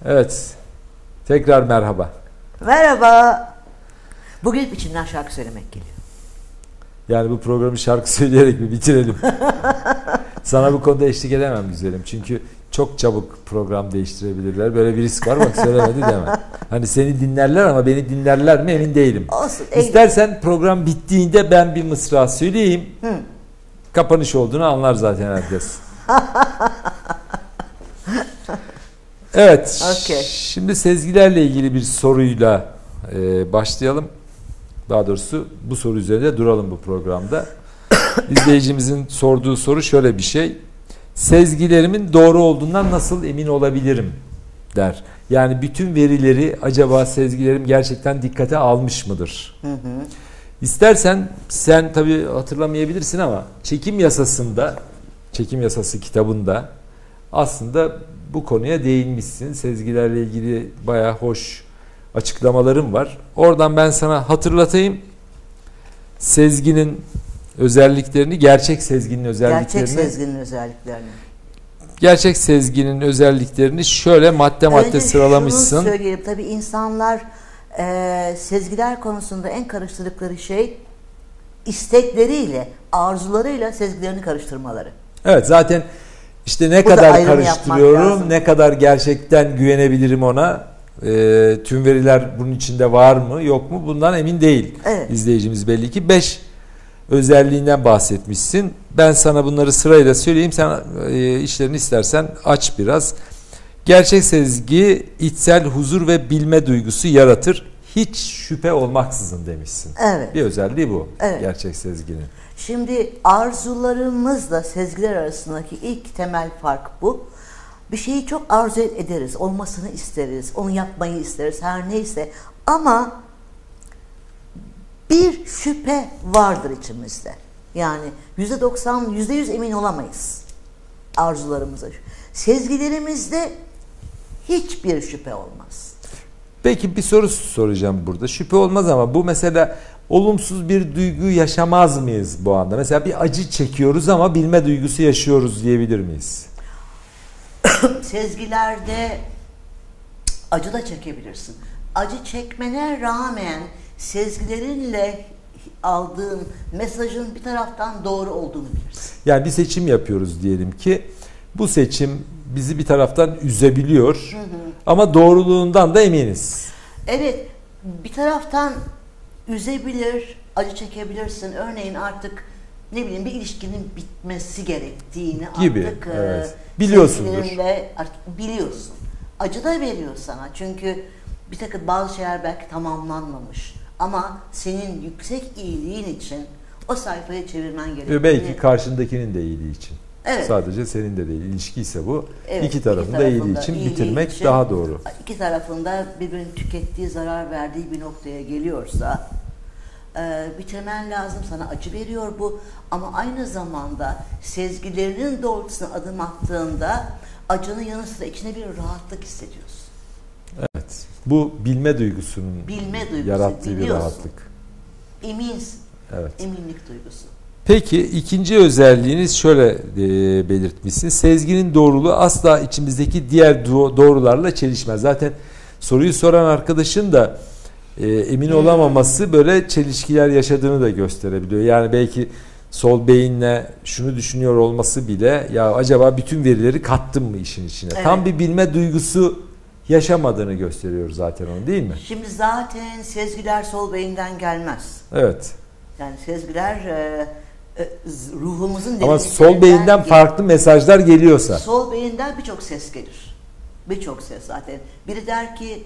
Evet. Tekrar merhaba. Merhaba. Bugün içimden şarkı söylemek geliyor. Yani bu programı şarkı söyleyerek mi bitirelim? Sana bu konuda eşlik edemem güzelim. Çünkü çok çabuk program değiştirebilirler. Böyle bir risk var, bak söylemedi deme. Hani seni dinlerler ama beni dinlerler mi emin değilim. Olsun. İstersen program bittiğinde ben bir mısra söyleyeyim. Kapanış olduğunu anlar zaten herkes. Evet. Okay. Şimdi sezgilerle ilgili bir soruyla başlayalım. Daha doğrusu bu soru üzerinde duralım bu programda. İzleyicimizin sorduğu soru şöyle bir şey. Sezgilerimin doğru olduğundan nasıl emin olabilirim der. Yani bütün verileri acaba sezgilerim gerçekten dikkate almış mıdır? İstersen sen tabii hatırlamayabilirsin ama çekim yasası kitabında aslında bu konuya değinmişsin. Sezgilerle ilgili bayağı hoş açıklamalarım var. Oradan ben sana hatırlatayım. Sezginin özelliklerini, gerçek sezginin özelliklerini. Gerçek sezginin özelliklerini şöyle madde sıralamışsın. Şunu söyleyeyim. Tabii insanlar sezgiler konusunda en karıştırdıkları şey istekleriyle, arzularıyla sezgilerini karıştırmaları. Evet, zaten işte ne kadar karıştırıyorum, ne kadar gerçekten güvenebilirim ona, tüm veriler bunun içinde var mı yok mu bundan emin değil. Evet. İzleyicimiz belli ki 5 özelliğinden bahsetmişsin. Ben sana bunları sırayla söyleyeyim, sen işlerini istersen aç biraz. Gerçek sezgi içsel huzur ve bilme duygusu yaratır. Hiç şüphe olmaksızın demişsin. Evet. Bir özelliği bu. Evet. Gerçek sezginin. Şimdi arzularımızla sezgiler arasındaki ilk temel fark bu. Bir şeyi çok arzu ederiz, olmasını isteriz, onu yapmayı isteriz, her neyse. Ama bir şüphe vardır içimizde. Yani %90, %100 emin olamayız arzularımıza. Sezgilerimizde hiçbir şüphe olmaz. Peki bir soru soracağım burada. Şüphe olmaz ama bu mesela olumsuz bir duygu yaşamaz mıyız bu anda? Mesela bir acı çekiyoruz ama bilme duygusu yaşıyoruz diyebilir miyiz? Sezgilerde acı da çekebilirsin. Acı çekmene rağmen sezgilerinle aldığın mesajın bir taraftan doğru olduğunu bilirsin. Yani bir seçim yapıyoruz diyelim ki, bu seçim bizi bir taraftan üzebiliyor ama doğruluğundan da eminiz. Evet, bir taraftan üzebilir, acı çekebilirsin. Örneğin artık ne bileyim bir ilişkinin bitmesi gerektiğini gibi, artık evet. Biliyorsundur. Artık biliyorsun. Acı da veriyor sana çünkü bir takım bazı şeyler belki tamamlanmamış. Ama senin yüksek iyiliğin için o sayfayı çevirmen gerekiyor. Belki karşındakinin de iyiliği için. Evet. Sadece senin de değil. İlişki ise bu. Evet, iki tarafın da iyiliği için bitirmek için, daha doğru. İki tarafında birbirini tükettiği, zarar verdiği bir noktaya geliyorsa bitirmen lazım. Sana acı veriyor bu. Ama aynı zamanda sezgilerinin doğrultusuna adım attığında acının yanı sıra içine bir rahatlık hissediyorsun. Evet. Bu bilme duygusunun yarattığı bir rahatlık. Eminsin. Evet. Eminlik duygusu. Peki ikinci özelliğiniz şöyle belirtmişsiniz. Sezginin doğruluğu asla içimizdeki diğer doğrularla çelişmez. Zaten soruyu soran arkadaşın da emin olamaması böyle çelişkiler yaşadığını da gösterebiliyor. Yani belki sol beyinle şunu düşünüyor olması bile, ya acaba bütün verileri kattım mı işin içine? Evet. Tam bir bilme duygusu yaşamadığını gösteriyor zaten onu, değil mi? Şimdi zaten sezgiler sol beyinden gelmez. Evet. Yani sezgiler ruhumuzun ama sol beyinden farklı mesajlar geliyorsa. Sol beyinden birçok ses gelir. Birçok ses zaten. Biri der ki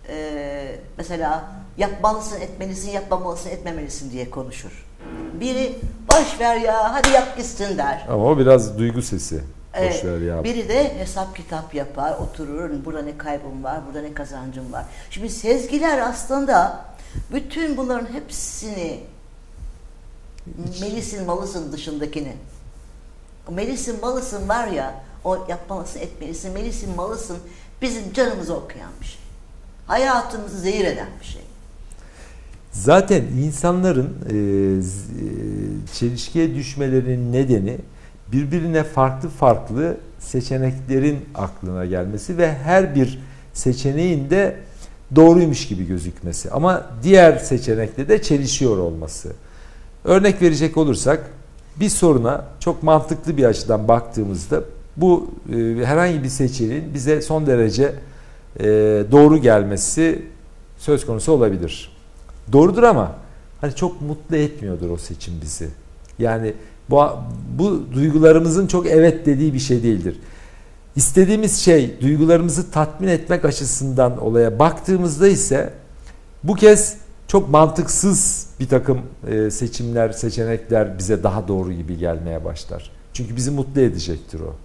mesela yapmalısın, etmelisin, yapmamalısın, etmemelisin diye konuşur. Biri boş ver ya, hadi yap gitsin der. Ama o biraz duygu sesi. Boş ver ya. Biri de hesap kitap yapar, oturur. Burada ne kaybım var, burada ne kazancım var. Şimdi sezgiler aslında bütün bunların hepsini Melis'in malısın dışındakini. O Melis'in malısın var ya, o yapmalısın, etmelisin. Melis'in malısın bizim canımızı okuyan bir şey. Hayatımızı zehir eden bir şey. Zaten insanların çelişkiye düşmelerinin nedeni birbirine farklı farklı seçeneklerin aklına gelmesi ve her bir seçeneğinde doğruymuş gibi gözükmesi. Ama diğer seçenekle de çelişiyor olması. Örnek verecek olursak bir soruna çok mantıklı bir açıdan baktığımızda bu herhangi bir seçeneğin bize son derece doğru gelmesi söz konusu olabilir. Doğrudur ama hani çok mutlu etmiyordur o seçim bizi. Yani bu duygularımızın çok evet dediği bir şey değildir. İstediğimiz şey duygularımızı tatmin etmek açısından olaya baktığımızda ise bu kez çok mantıksız bir takım seçimler, seçenekler bize daha doğru gibi gelmeye başlar. Çünkü bizi mutlu edecektir o.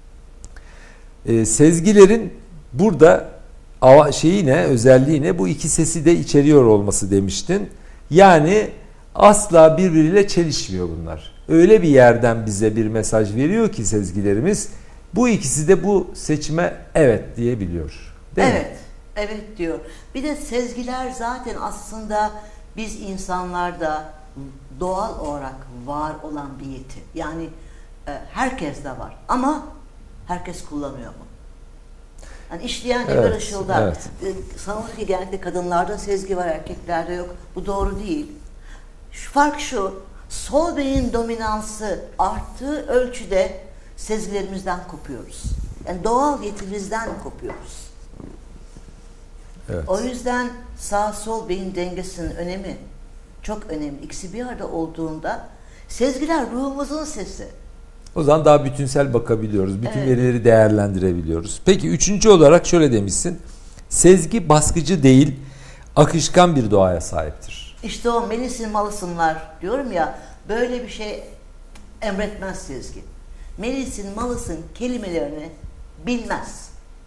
Sezgilerin burada özelliği ne? Bu iki sesi de içeriyor olması demiştin. Yani asla birbiriyle çelişmiyor bunlar. Öyle bir yerden bize bir mesaj veriyor ki sezgilerimiz, bu ikisi de bu seçime evet diyebiliyor. Değil mi? Evet, evet diyor. Bir de sezgiler zaten aslında biz insanlarda doğal olarak var olan bir yeti. Yani herkes de var ama herkes kullanıyor mu? Yani işleyen demir Evet, ışıldar. evet. Sanılır ki genellikle kadınlarda sezgi var, erkeklerde yok. Bu doğru değil. Fark şu, sol beyin dominansı arttığı ölçüde sezgilerimizden kopuyoruz. Yani doğal yetimizden kopuyoruz. Evet. O yüzden sağ sol beyin dengesinin önemi çok önemli. İkisi bir arada olduğunda sezgiler ruhumuzun sesi. O zaman daha bütünsel bakabiliyoruz. Bütün Evet. verileri değerlendirebiliyoruz. Peki üçüncü olarak şöyle demişsin. Sezgi baskıcı değil, akışkan bir doğaya sahiptir. İşte o Melis'in malısınlar diyorum ya, böyle bir şey emretmez sezgi. Melis'in malısın kelimelerini bilmez.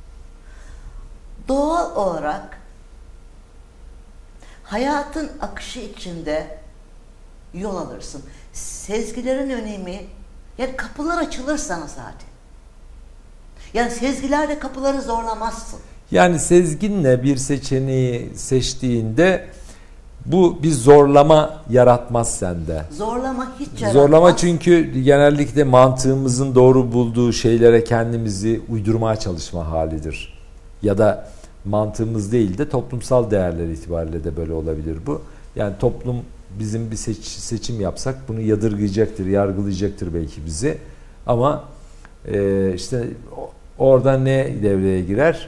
Doğal olarak hayatın akışı içinde yol alırsın. Sezgilerin önemi, yani kapılar açılır sana zaten. Yani sezgilerle kapıları zorlamazsın. Yani sezginle bir seçeneği seçtiğinde bu bir zorlama yaratmaz sende. Zorlama hiç yaratmaz. Zorlama çünkü genellikle mantığımızın doğru bulduğu şeylere kendimizi uydurmaya çalışma halidir. Ya da mantığımız değil de toplumsal değerler itibariyle de böyle olabilir bu. Yani toplum bizim bir seçim yapsak bunu yadırgayacaktır, yargılayacaktır belki bizi. Ama işte orada ne devreye girer?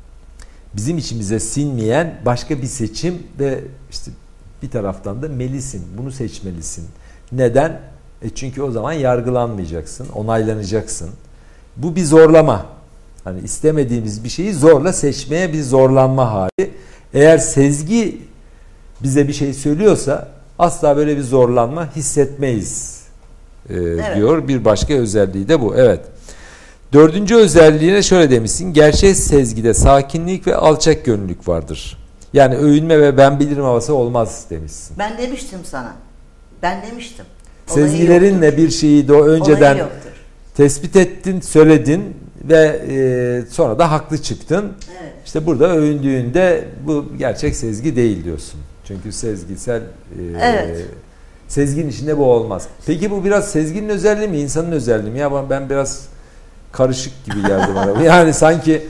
Bizim içimize sinmeyen başka bir seçim ve işte bir taraftan da melisin, bunu seçmelisin. Neden? Çünkü o zaman yargılanmayacaksın, onaylanacaksın. Bu bir zorlama. Hani istemediğimiz bir şeyi zorla seçmeye bir zorlanma hali. Eğer sezgi bize bir şey söylüyorsa asla böyle bir zorlanma hissetmeyiz Evet. diyor. Bir başka özelliği de bu. Evet. Dördüncü özelliğine şöyle demişsin. Gerçek sezgide sakinlik ve alçak gönüllülük vardır. Yani övünme ve ben bilirim havası olmaz demişsin. Ben demiştim sana. Ben demiştim. Olayı Sezgilerinle yoktur. bir şeyi de önceden Olayı yoktur. tespit ettin, söyledin ve sonra da haklı çıktın. Evet. İşte burada övündüğünde bu gerçek sezgi değil diyorsun. Çünkü sezgisel Evet. sezginin içinde bu olmaz. Peki bu biraz sezginin özelliği mi, insanın özelliği mi? Ya ben biraz karışık gibi geldi bana. Yani sanki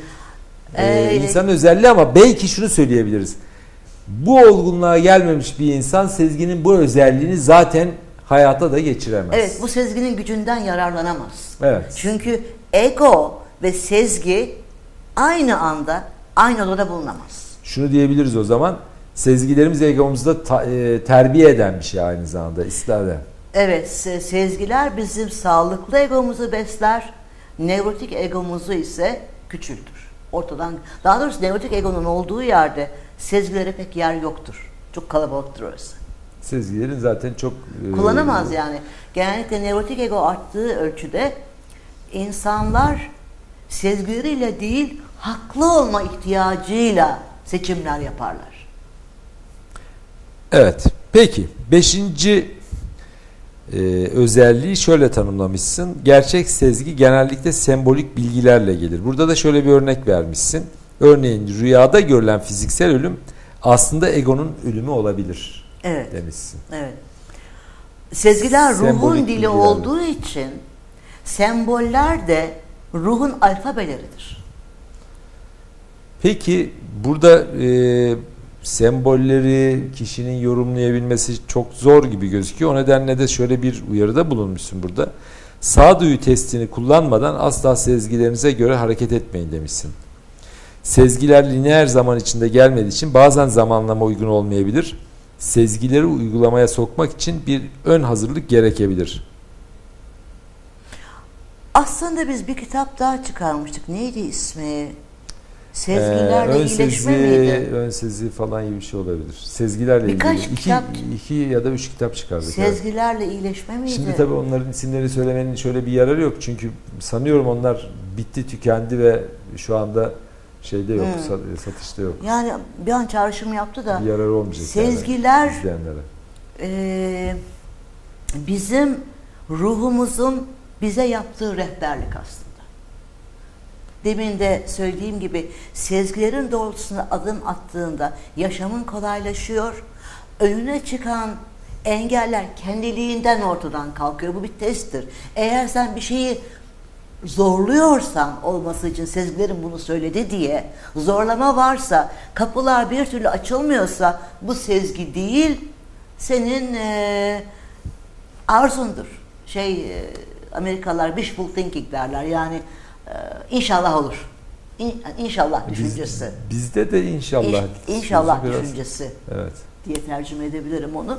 insan özelliği ama belki şunu söyleyebiliriz. Bu olgunluğa gelmemiş bir insan sezginin bu özelliğini zaten hayata da geçiremez. Evet, bu sezginin gücünden yararlanamaz. Evet. Çünkü ego ve sezgi aynı anda aynı odada bulunamaz. Şunu diyebiliriz o zaman. Sezgilerimiz egomuzda terbiye eden bir şey aynı zamanda, ıslah eden. Evet, sezgiler bizim sağlıklı egomuzu besler, nevrotik egomuzu ise küçültür. Ortadan, daha doğrusu nevrotik egonun olduğu yerde sezgilere pek yer yoktur. Çok kalabalıktır orası. Sezgilerin zaten çok Kullanamaz yani. Genellikle nevrotik ego arttığı ölçüde insanlar sezgileriyle değil, haklı olma ihtiyacıyla seçimler yaparlar. Evet. Peki. Beşinci özelliği şöyle tanımlamışsın. Gerçek sezgi genellikle sembolik bilgilerle gelir. Burada da şöyle bir örnek vermişsin. Örneğin rüyada görülen fiziksel ölüm aslında egonun ölümü olabilir. Evet. Demişsin. Evet. Sezgiler Sembolik ruhun dili bilgilerle. olduğu için semboller de ruhun alfabeleridir. Peki burada sembolleri kişinin yorumlayabilmesi çok zor gibi gözüküyor. O nedenle de şöyle bir uyarıda bulunmuşsun burada. Sağduyu testini kullanmadan asla sezgilerinize göre hareket etmeyin demişsin. Sezgiler lineer zaman içinde gelmediği için bazen zamanlama uygun olmayabilir. Sezgileri uygulamaya sokmak için bir ön hazırlık gerekebilir. Aslında biz bir kitap daha çıkarmıştık. Neydi ismi? Sezgilerle iyileşme miydi? Ön sezi falan gibi bir şey olabilir. Sezgilerle Birkaç ilgili. kitap. İki ya da 3 kitap çıkardık. Sezgilerle iyileşme miydi? Şimdi tabii onların isimleri söylemenin şöyle bir yararı yok. Çünkü sanıyorum onlar bitti, tükendi ve şu anda şeyde yok, satışta yok. Yani bir an çağrışım yaptı da. Bir yararı olmayacak. Sezgiler yani izleyenlere. Bizim ruhumuzun bize yaptığı rehberlik aslında. Demin de söylediğim gibi sezgilerin doğrultusunda adım attığında yaşamın kolaylaşıyor. Önüne çıkan engeller kendiliğinden ortadan kalkıyor. Bu bir testtir. Eğer sen bir şeyi zorluyorsan olması için, sezgilerin bunu söyledi diye zorlama varsa, kapılar bir türlü açılmıyorsa bu sezgi değil, senin arzundur. Amerikalılar wishful thinking derler. Yani inşallah olur. İnşallah düşüncesi. Bizde de inşallah. İnşallah biraz, düşüncesi. evet, diye tercüme edebilirim onu.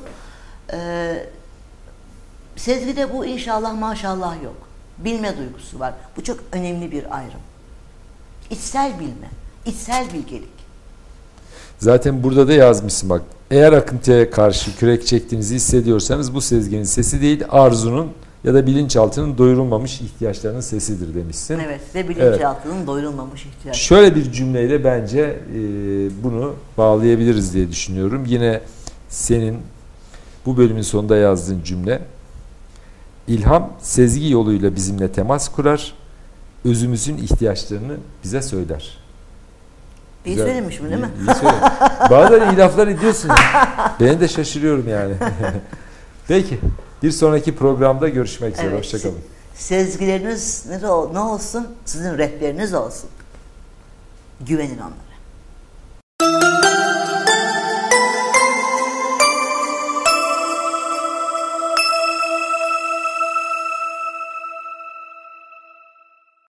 Sezgide bu inşallah maşallah yok. Bilme duygusu var. Bu çok önemli bir ayrım. İçsel bilme, içsel bilgelik. Zaten burada da yazmışsın bak. Eğer akıntıya karşı kürek çektiğinizi hissediyorsanız bu sezginin sesi değil, arzunun ya da bilinçaltının doyurulmamış ihtiyaçlarının sesidir demişsin. Evet, ve bilinçaltının doyurulmamış ihtiyaçları. Şöyle bir cümleyle bence bunu bağlayabiliriz diye düşünüyorum. Yine senin bu bölümün sonunda yazdığın cümle: İlham sezgi yoluyla bizimle temas kurar, özümüzün ihtiyaçlarını bize söyler. İyi söylemişim değil mi? İyi söyledim. Bazen iyi laflar ediyorsun. Ben de şaşırıyorum yani. Peki, bir sonraki programda görüşmek üzere. Evet, Hoşçakalın. Sezgileriniz ne olsun? Sizin rehberiniz olsun. Güvenin onlara.